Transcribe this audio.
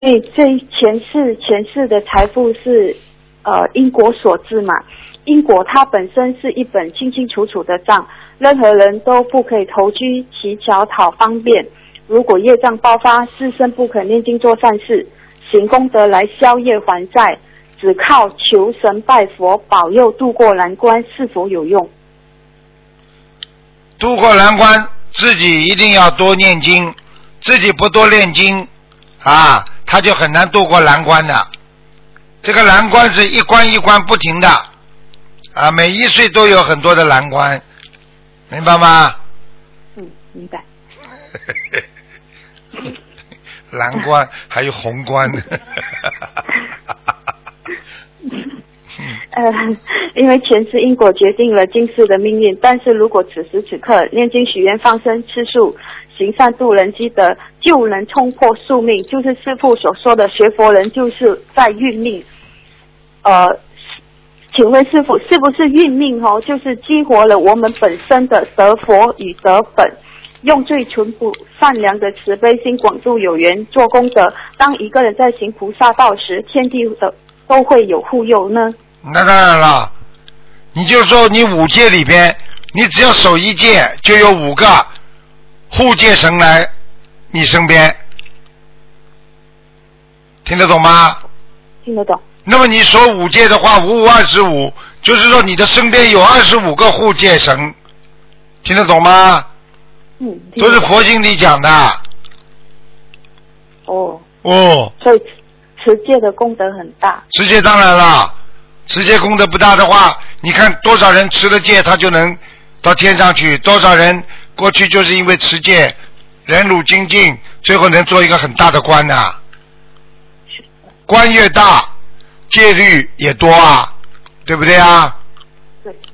因为这前世的财富是因果所致嘛，因果它本身是一本清清楚楚的账，任何人都不可以投机取巧讨方便。如果业障爆发，自身不肯念经做善事，行功德来消业还债，只靠求神拜佛保佑渡过难关，是否有用？ 渡过难关，自己一定要多念经，自己不多念经啊，他就很难渡过难关的。这个难关是一关一关不停的啊，每一岁都有很多的难关，明白吗？ 明白。 蓝关还有红关。 因为前世因果决定了今世的命运，但是如果此时此刻念经许愿放生吃素行善度人积德，就能冲破宿命，就是师父所说的学佛人就是在运命。请问师父，是不是运命就是激活了我们本身的得佛与得本，用最淳朴善良的慈悲心广度有缘做功德，当一个人在行菩萨道时，天地的都会有护佑呢？ 那当然了，你就说你5戒里边，你只要守1戒，就有5个护戒神来你身边，听得懂吗？ 听得懂。 那么你守5戒的话，5、5、25，就是说你的身边有25个护戒神，听得懂吗？都是佛经里讲的。 所以持戒的功德很大。 持戒当然了，持戒功德不大的话，你看多少人持了戒他就能到天上去，多少人过去就是因为持戒忍辱精进，最后能做一个很大的官啊。官越大戒律也多啊，对不对啊？ 对。